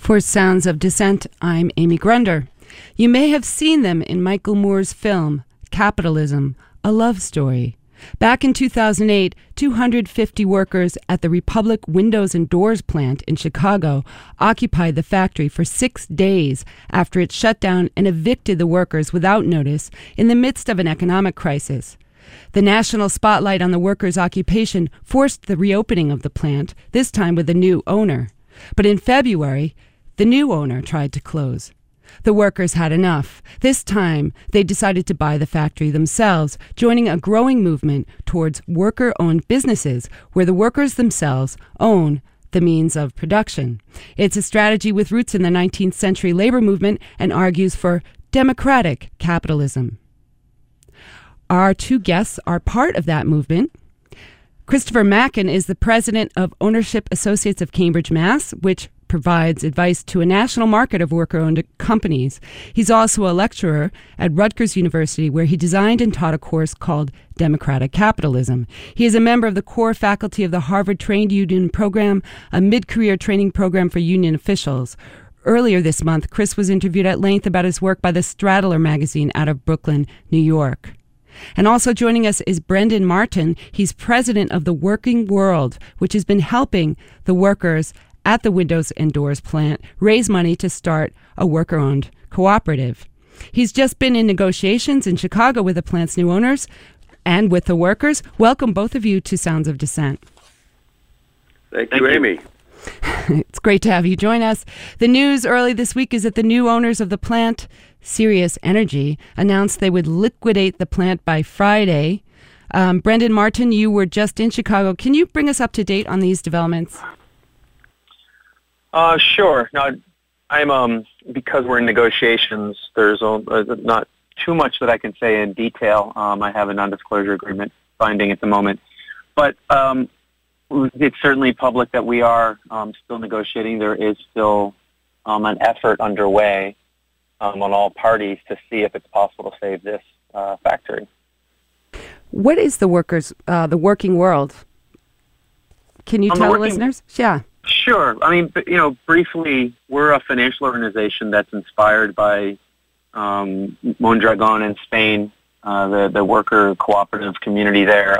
For Sounds of Dissent, I'm Amy Grunder. You may have seen them in Michael Moore's film, Capitalism, A Love Story. Back in 2008, 250 workers at the Republic Windows and Doors plant in Chicago occupied the factory for 6 days after it shut down and evicted the workers without notice in the midst of an economic crisis. The national spotlight on the workers' occupation forced the reopening of the plant, this time with a new owner. But in February, the new owner tried to close. The workers had enough. This time, they decided to buy the factory themselves, joining a growing movement towards worker-owned businesses where the workers themselves own the means of production. It's a strategy with roots in the 19th century labor movement and argues for democratic capitalism. Our two guests are part of that movement. Christopher Mackin is the president of Ownership Associates of Cambridge, Mass., which provides advice to a national market of worker-owned companies. He's also a lecturer at Rutgers University, where he designed and taught a course called Democratic Capitalism. He is a member of the core faculty of the Harvard Trained Union Program, a mid-career training program for union officials. Earlier this month, Chris was interviewed at length about his work by the Straddler magazine out of Brooklyn, New York. And also joining us is Brendan Martin. He's president of the Working World, which has been helping the workers at the Windows and Doors plant raise money to start a worker-owned cooperative. He's just been in negotiations in Chicago with the plant's new owners and with the workers. Welcome, both of you, to Sounds of Dissent. Thank you, Amy. It's great to have you join us. The news early this week is that the new owners of the plant, Sirius Energy, announced they would liquidate the plant by Friday. Brendan Martin, you were just in Chicago. Can you bring us up to date on these developments? Sure. Now, I'm because we're in negotiations. There's not too much that I can say in detail. I have a non-disclosure agreement binding at the moment, but it's certainly public that we are still negotiating. There is still an effort underway on all parties to see if it's possible to save this factory. What is the Working World? Can you tell listeners? Yeah. Sure. I mean, briefly, we're a financial organization that's inspired by Mondragon in Spain, the worker cooperative community there,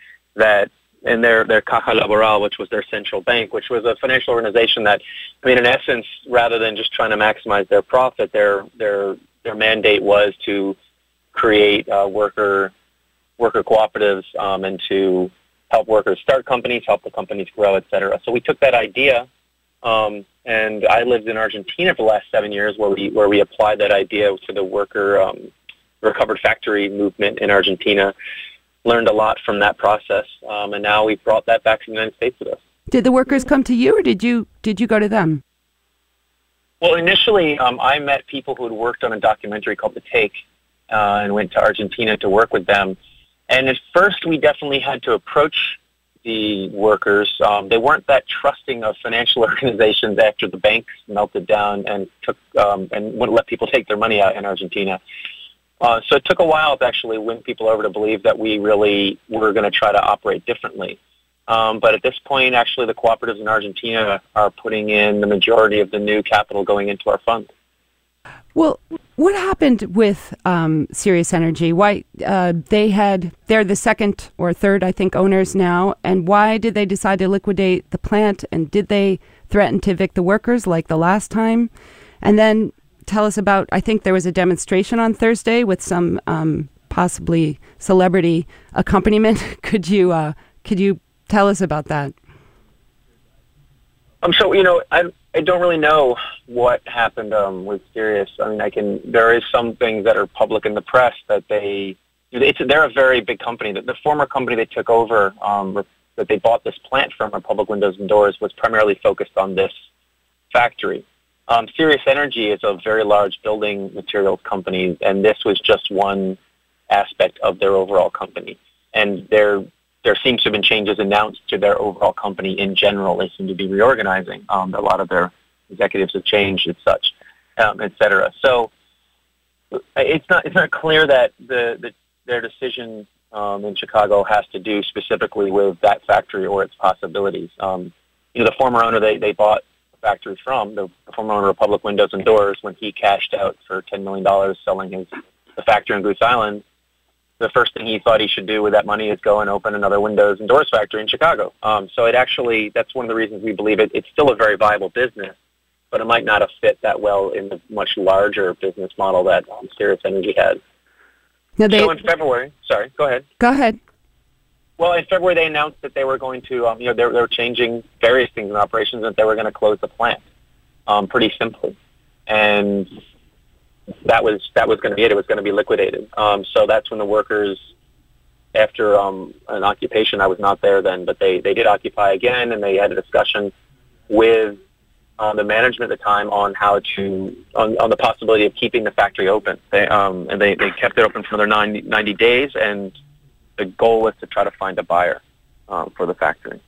and their Caja Laboral, which was their central bank, which was a financial organization that, in essence, rather than just trying to maximize their profit, their mandate was to create worker cooperatives and to help workers start companies, help the companies grow, et cetera. So we took that idea, and I lived in Argentina for the last 7 years, where we applied that idea to the worker recovered factory movement in Argentina. Learned a lot from that process, and now we've brought that back to the United States with us. Did the workers come to you, or did you go to them? Well, initially, I met people who had worked on a documentary called The Take, and went to Argentina to work with them. And at first, we definitely had to approach the workers. They weren't that trusting of financial organizations after the banks melted down and wouldn't let people take their money out in Argentina. So it took a while to actually win people over to believe that we really were going to try to operate differently. But at this point, actually, the cooperatives in Argentina are putting in the majority of the new capital going into our fund. Well, what happened with Sirius Energy? Why they're the second or third, I think, owners now, and why did they decide to liquidate the plant? And did they threaten to evict the workers like the last time? And then tell us about, I think there was a demonstration on Thursday with some possibly celebrity accompaniment. Could you tell us about that? So, I don't really know what happened with Sirius. I mean, there is some things that are public in the press that they're a very big company. The former company they took over, that they bought this plant from, Republic Windows and Doors, was primarily focused on this factory. Sirius Energy is a very large building materials company, and this was just one aspect of their overall company. And there seems to have been changes announced to their overall company in general. They seem to be reorganizing. A lot of their executives have changed and such, et cetera. So it's not clear that their decision in Chicago has to do specifically with that factory or its possibilities. The former owner they bought the factory from, the former owner of Public Windows and Doors, when he cashed out for $10 million selling the factory on Goose Island, the first thing he thought he should do with that money is go and open another windows and doors factory in Chicago. So it actually, that's one of the reasons we believe it's still a very viable business, but it might not have fit that well in the much larger business model that Sirius Energy had. Now So in February, sorry, go ahead. Go ahead. Well, in February they announced that they were going to, they were changing various things in operations, and that they were going to close the plant, pretty simply. And that was going to be it. It was going to be liquidated. So that's when the workers, after an occupation, I was not there then, but they did occupy again, and they had a discussion with the management at the time on how to, on the possibility of keeping the factory open. They kept it open for another 90 days, and the goal was to try to find a buyer for the factory.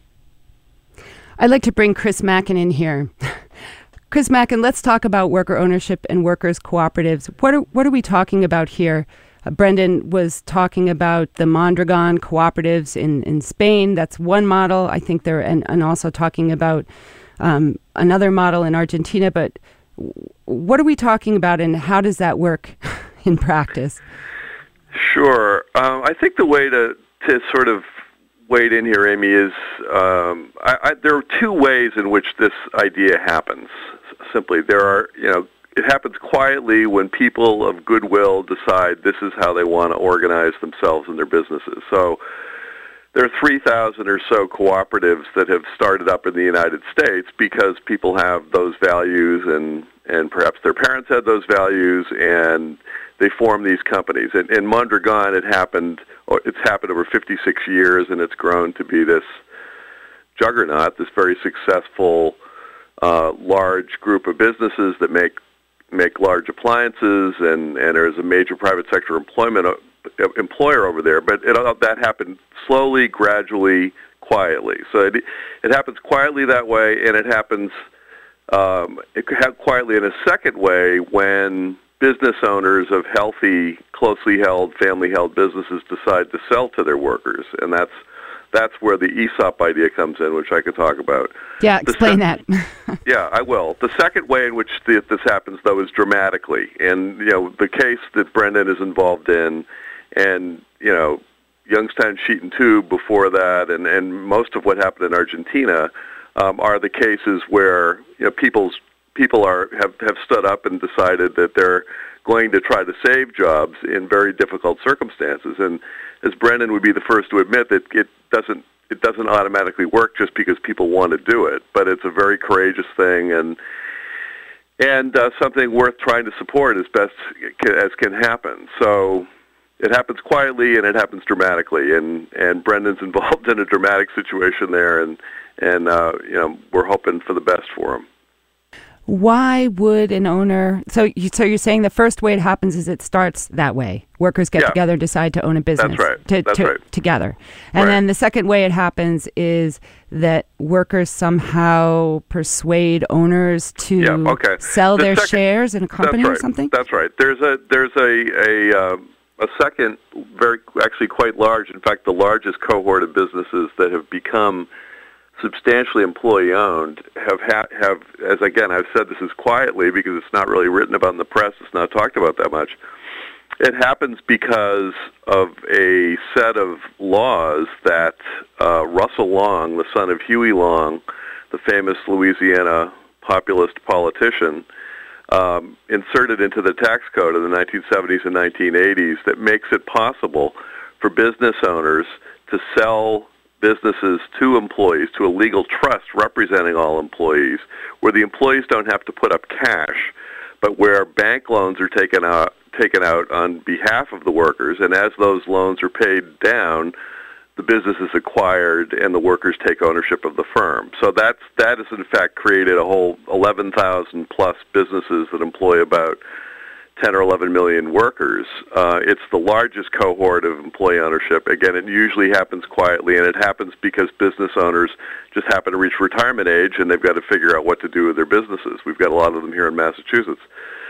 I'd like to bring Chris Mackin in here. Chris Mackin, let's talk about worker ownership and workers' cooperatives. What are we talking about here? Brendan was talking about the Mondragon cooperatives in Spain. That's one model. I think they're and also talking about another model in Argentina. But what are we talking about, and how does that work in practice? Sure. I think the way to sort of wade in here, Amy, is there are two ways in which this idea happens. Simply, it happens quietly when people of goodwill decide this is how they want to organize themselves and their businesses. So there are 3,000 or so cooperatives that have started up in the United States because people have those values, and perhaps their parents had those values, and they form these companies. In Mondragon, it's happened over 56 years, and it's grown to be this juggernaut, this very successful large group of businesses that make large appliances, and there's a major private sector employer over there. But that happened slowly, gradually, quietly. So it happens quietly that way, and it happens quietly in a second way when business owners of healthy, closely held, family-held businesses decide to sell to their workers, and that's where the ESOP idea comes in, which I could talk about. Yeah, explain that. Yeah, I will. The second way in which this happens, though, is dramatically. And, the case that Brendan is involved in, and, Youngstown Sheet and Tube before that, and most of what happened in Argentina are the cases where, people have stood up and decided that they're going to try to save jobs in very difficult circumstances. And as Brendan would be the first to admit, that it doesn't automatically work just because people want to do it, but it's a very courageous thing and something worth trying to support as best as can happen. So it happens quietly and it happens dramatically, and Brendan's involved in a dramatic situation there, and we're hoping for the best for him. Why would an owner? So you're saying the first way it happens is it starts that way. Workers get together, decide to own a business. That's right. Together, and then the second way it happens is that workers somehow persuade owners to sell their shares in a company or something. That's right. There's a second, actually quite large. In fact, the largest cohort of businesses that have become substantially employee-owned have, as again, I've said this is quietly because it's not really written about in the press, it's not talked about that much. It happens because of a set of laws that Russell Long, the son of Huey Long, the famous Louisiana populist politician, inserted into the tax code in the 1970s and 1980s that makes it possible for business owners to sell businesses to employees, to a legal trust representing all employees, where the employees don't have to put up cash, but where bank loans are taken out on behalf of the workers, and as those loans are paid down, the business is acquired and the workers take ownership of the firm. So that has in fact created a whole 11,000 plus businesses that employ about 10 or 11 million workers. It's the largest cohort of employee ownership. Again, it usually happens quietly, and it happens because business owners just happen to reach retirement age, and they've got to figure out what to do with their businesses. We've got a lot of them here in Massachusetts.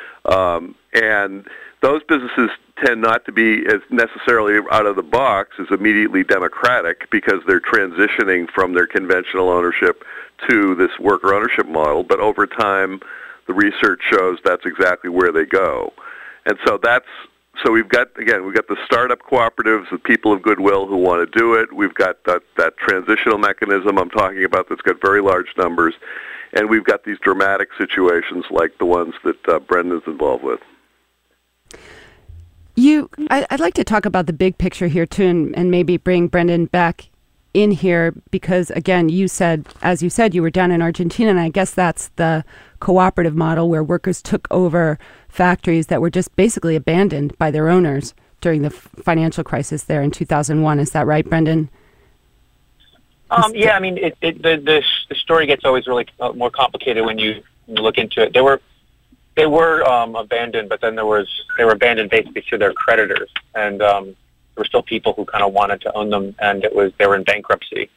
And those businesses tend not to be as necessarily out of the box as immediately democratic because they're transitioning from their conventional ownership to this worker ownership model, but over time, the research shows that's exactly where they go. And so we've got the startup cooperatives, the people of goodwill who want to do it. We've got that transitional mechanism I'm talking about that's got very large numbers. And we've got these dramatic situations like the ones that Brendan's involved with. I'd like to talk about the big picture here, too, and maybe bring Brendan back in here because, again, as you said, you were down in Argentina, and I guess that's the cooperative model where workers took over factories that were just basically abandoned by their owners during the financial crisis there in 2001. Is that right, Brendan? Yeah, I mean, the story gets always really more complicated when you look into it. They were abandoned, but then they were abandoned basically to their creditors, and there were still people who kind of wanted to own them, and they were in bankruptcy.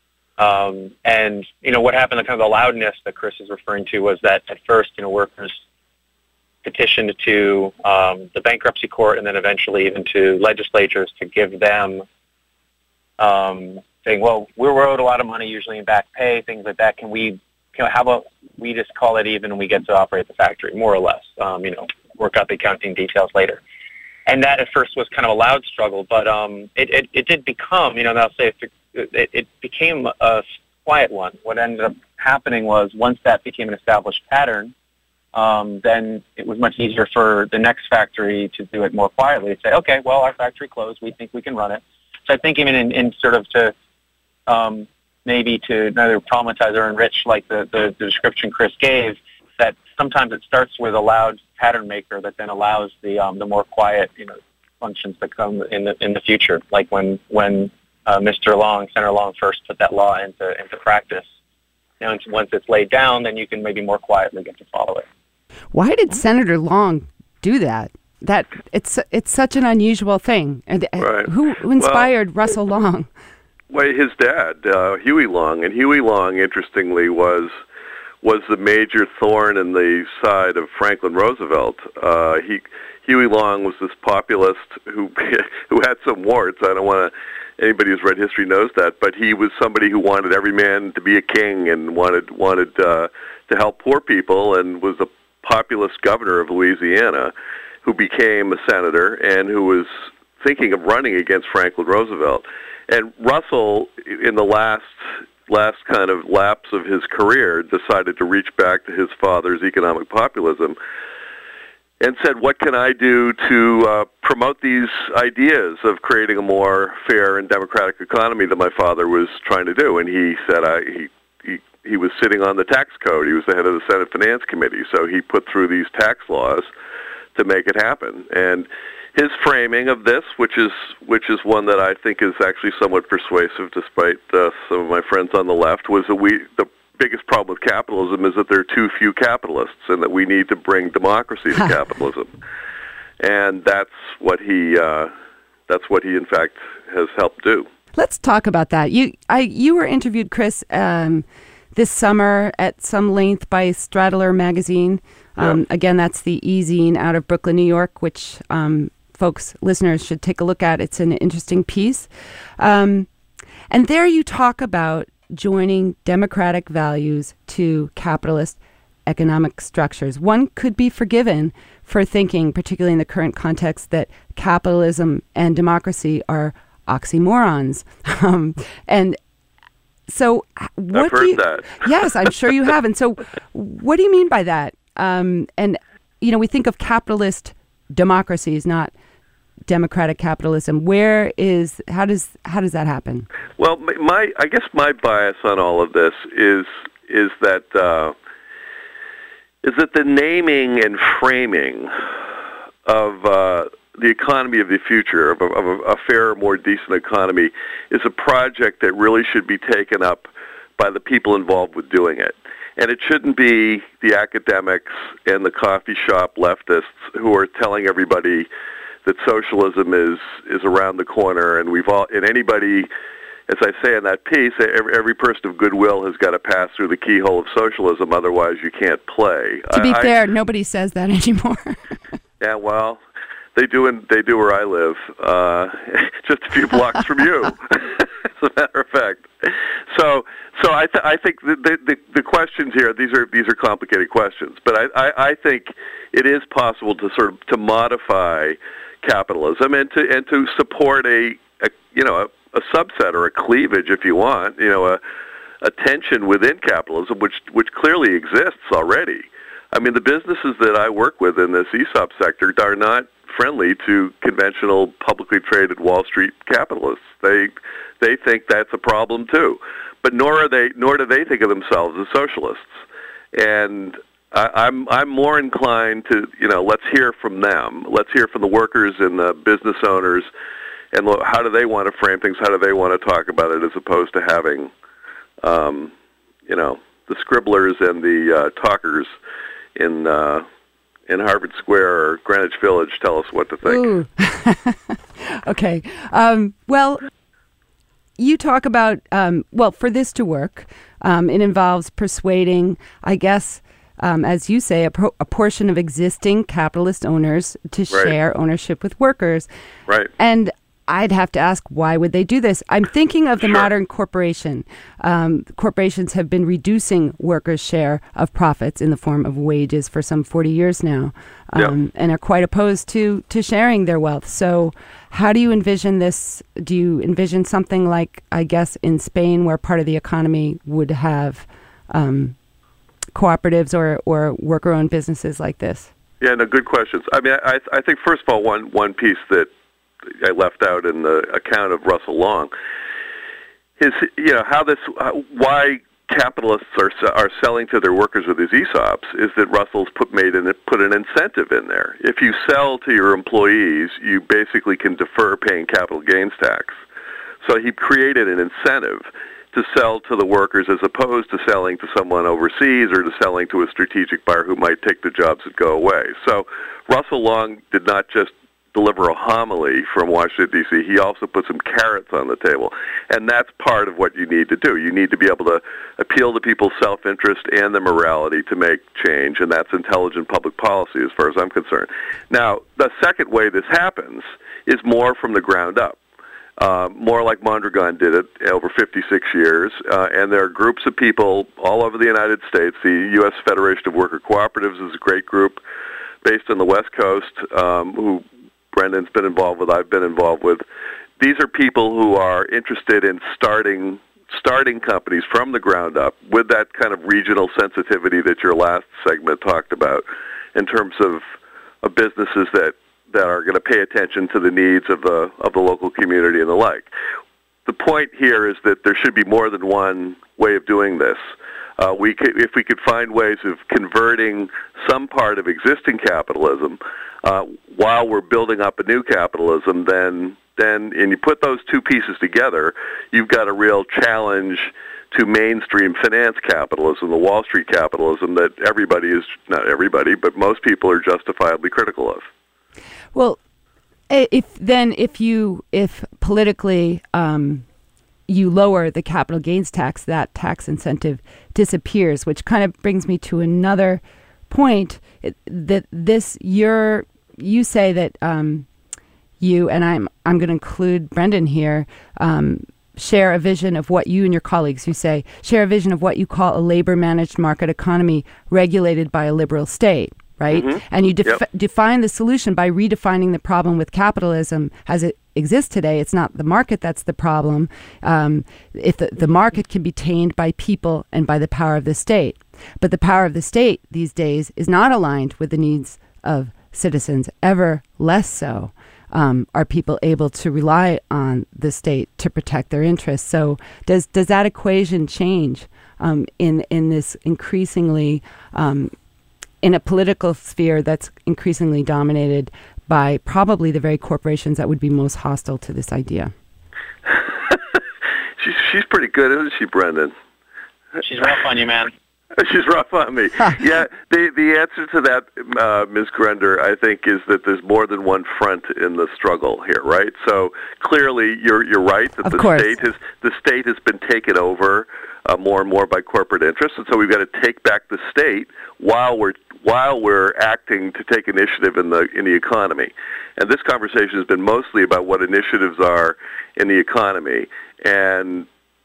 And what happened, the kind of the loudness that Chris is referring to was that at first, workers petitioned to the bankruptcy court, and then eventually even to legislatures to give them saying, well, we're owed a lot of money, usually in back pay, things like that. How about we just call it even and we get to operate the factory, more or less, work out the accounting details later. And that at first was kind of a loud struggle, but it did become, I'll say it became a quiet one. What ended up happening was once that became an established pattern, then it was much easier for the next factory to do it more quietly, to say, okay, well, our factory closed, we think we can run it. So I think even in sort of to maybe to neither traumatize or enrich like the description Chris gave, that sometimes it starts with a loud pattern maker that then allows the more quiet functions that come in the future, like when Senator Long first put that law into practice. Once it's laid down, then you can maybe more quietly get to follow it. Why did Senator Long do that? That it's such an unusual thing. Right. Who inspired Russell Long? Well, his dad, Huey Long, and Huey Long, interestingly, was the major thorn in the side of Franklin Roosevelt. Huey Long was this populist who had some warts. I don't want to. Anybody who's read history knows that, but he was somebody who wanted every man to be a king and wanted to help poor people, and was a populist governor of Louisiana, who became a senator and who was thinking of running against Franklin Roosevelt. And Russell, in the last kind of lapse of his career, decided to reach back to his father's economic populism and said, what can I do to promote these ideas of creating a more fair and democratic economy that my father was trying to do? And he said he was sitting on the tax code. He was the head of the Senate Finance Committee, so he put through these tax laws to make it happen. And his framing of this, which is one that I think is actually somewhat persuasive, despite some of my friends on the left, was that the biggest problem with capitalism is that there are too few capitalists, and that we need to bring democracy to capitalism. And that's what he in fact has helped do. Let's talk about that. You were interviewed, Chris, this summer at some length by Stradler magazine. Again, that's the e-zine out of Brooklyn, New York, which listeners should take a look at. It's an interesting piece. And there you talk about joining democratic values to capitalist economic structures. One could be forgiven for thinking, particularly in the current context, that capitalism and democracy are oxymorons. And so what I've heard that. Yes, I'm sure you have. And so what do you mean by that? And, we think of capitalist democracies, not democratic capitalism. How does that happen? Well, I guess my bias on all of this is that the naming and framing of the economy of the future, of a fairer, more decent economy, is a project that really should be taken up by the people involved with doing it. And it shouldn't be the academics and the coffee shop leftists who are telling everybody that socialism is around the corner, and anybody, as I say in that piece, every person of goodwill has got to pass through the keyhole of socialism, otherwise you can't play. To be fair, nobody says that anymore. Yeah, well, they do where I live, just a few blocks from you, as a matter of fact. I think the questions here, these are complicated questions, but I think it is possible to sort of to modify capitalism and to support a subset or a cleavage, if you want, a tension within capitalism, which clearly exists already. I mean, the businesses that I work with in this ESOP sector are not friendly to conventional publicly traded Wall Street capitalists. They think that's a problem too, but nor do they think of themselves as socialists. And I'm more inclined to let's hear from them. Let's hear from the workers and the business owners, and how do they want to frame things? How do they want to talk about it, as opposed to having the scribblers and the talkers in Harvard Square or Greenwich Village tell us what to think. Ooh. Okay. Well, you talk about, for this to work, it involves persuading, I guess, as you say, a portion of existing capitalist owners to share ownership with workers. Right. And I'd have to ask, why would they do this? I'm thinking of the modern corporation. Corporations have been reducing workers' share of profits in the form of wages for some 40 years now, and are quite opposed to sharing their wealth. So how do you envision this? Do you envision something like, I guess, in Spain, where part of the economy would have cooperatives or worker-owned businesses like this? Yeah, no, good questions. I mean, I think, first of all, one piece that I left out in the account of Russell Long is, why capitalists are selling to their workers with these ESOPs is that Russell's put an incentive in there. If you sell to your employees, you basically can defer paying capital gains tax. So he created an incentive to sell to the workers, as opposed to selling to someone overseas or to selling to a strategic buyer who might take the jobs that go away. So Russell Long did not just deliver a homily from Washington, D.C. He also put some carrots on the table. And that's part of what you need to do. You need to be able to appeal to people's self-interest and their morality to make change, and that's intelligent public policy as far as I'm concerned. Now, the second way this happens is more from the ground up. More like Mondragon did it over 56 years, and there are groups of people all over the United States. The U.S. Federation of Worker Cooperatives is a great group based on the West Coast, who Brendan's been involved with, I've been involved with. These are people who are interested in starting companies from the ground up with that kind of regional sensitivity that your last segment talked about, in terms of businesses that are going to pay attention to the needs of the local community and the like. The point here is that there should be more than one way of doing this. If we could find ways of converting some part of existing capitalism while we're building up a new capitalism, then and you put those two pieces together, you've got a real challenge to mainstream finance capitalism, the Wall Street capitalism that not everybody, but most people are justifiably critical of. Well, if politically you lower the capital gains tax, that tax incentive disappears, which kind of brings me to another point that you say that you, and I'm going to include Brendan here, share a vision of what you and your colleagues, you say, share a vision of what you call a labor-managed market economy regulated by a liberal state, right? Mm-hmm. And you define the solution by redefining the problem with capitalism as it exists today. It's not the market that's the problem. If the market can be tamed by people and by the power of the state. But the power of the state these days is not aligned with the needs of citizens, ever less so. Are people able to rely on the state to protect their interests? So does that equation change in this increasingly, in a political sphere that's increasingly dominated by probably the very corporations that would be most hostile to this idea? She's pretty good, isn't she, Brendan? She's rough on you, man. She's rough on me. Yeah, the answer to that, Ms. Grunder, I think, is that there's more than one front in the struggle here, right? So clearly, you're right that the state has been taken over more and more by corporate interests, and so we've got to take back the state while we're acting to take initiative in the economy. And this conversation has been mostly about what initiatives are in the economy, and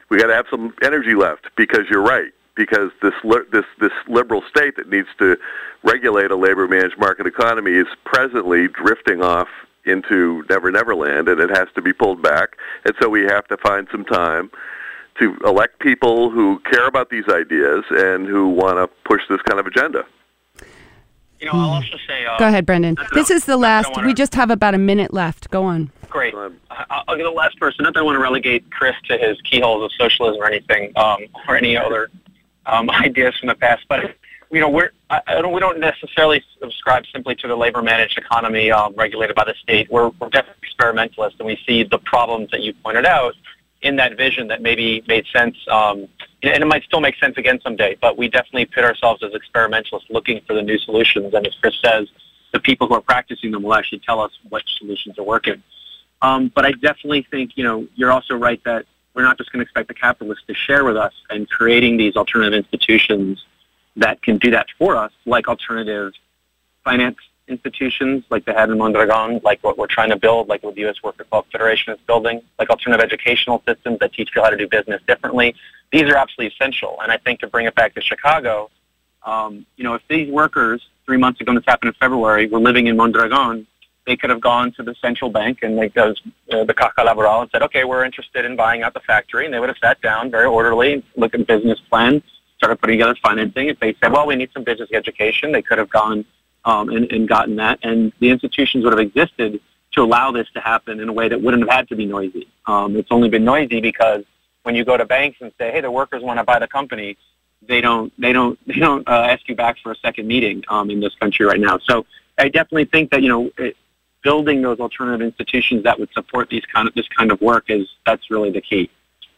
We got to have some energy left, because you're right. Because this liberal state that needs to regulate a labor-managed market economy is presently drifting off into Never Land, and it has to be pulled back. And so we have to find some time to elect people who care about these ideas and who want to push this kind of agenda. I'll also say... Go ahead, Brendan. This is the last. We just have about a minute left. Go on. Great. I'll get the last person. Not that I want to relegate Chris to his keyholes of socialism or anything, or any other ideas from the past, but we don't necessarily subscribe simply to the labor-managed economy regulated by the state. We're definitely experimentalists, and we see the problems that you pointed out in that vision that maybe made sense, and it might still make sense again someday. But we definitely pit ourselves as experimentalists, looking for the new solutions. And as Chris says, the people who are practicing them will actually tell us what solutions are working. But I definitely think you're also right that we're not just going to expect the capitalists to share with us, and creating these alternative institutions that can do that for us, like alternative finance institutions like they had in Mondragon, like what we're trying to build, like what the U.S. Worker Federation is building, like alternative educational systems that teach people how to do business differently. These are absolutely essential. And I think, to bring it back to Chicago, if these workers 3 months ago, and this happened in February, were living in Mondragon, they could have gone to the central bank and the Caja Laboral and said, okay, we're interested in buying out the factory. And they would have sat down very orderly, looked at business plan, started putting together financing. If they said, well, we need some business education, they could have gone and gotten that. And the institutions would have existed to allow this to happen in a way that wouldn't have had to be noisy. It's only been noisy because when you go to banks and say, hey, the workers want to buy the company, they don't ask you back for a second meeting in this country right now. So I definitely think that, building those alternative institutions that would support this kind of work that's really the key.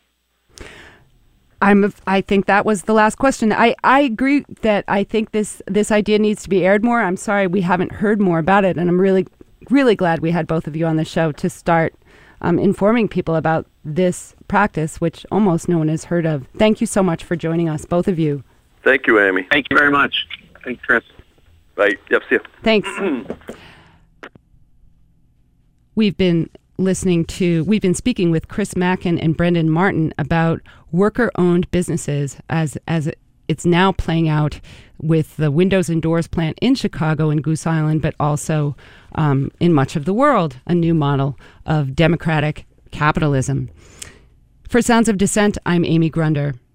I think that was the last question. I agree that I think this idea needs to be aired more. I'm sorry we haven't heard more about it, and I'm really, really glad we had both of you on the show to start informing people about this practice, which almost no one has heard of. Thank you so much for joining us, both of you. Thank you, Amy. Thank you very much. Thanks, Chris. Bye. Yep, see you. Thanks. We've been speaking with Chris Mackin and Brendan Martin about worker-owned businesses as it's now playing out with the windows and doors plant in Chicago and Goose Island, but also in much of the world, a new model of democratic capitalism. For Sounds of Dissent, I'm Amy Grunder.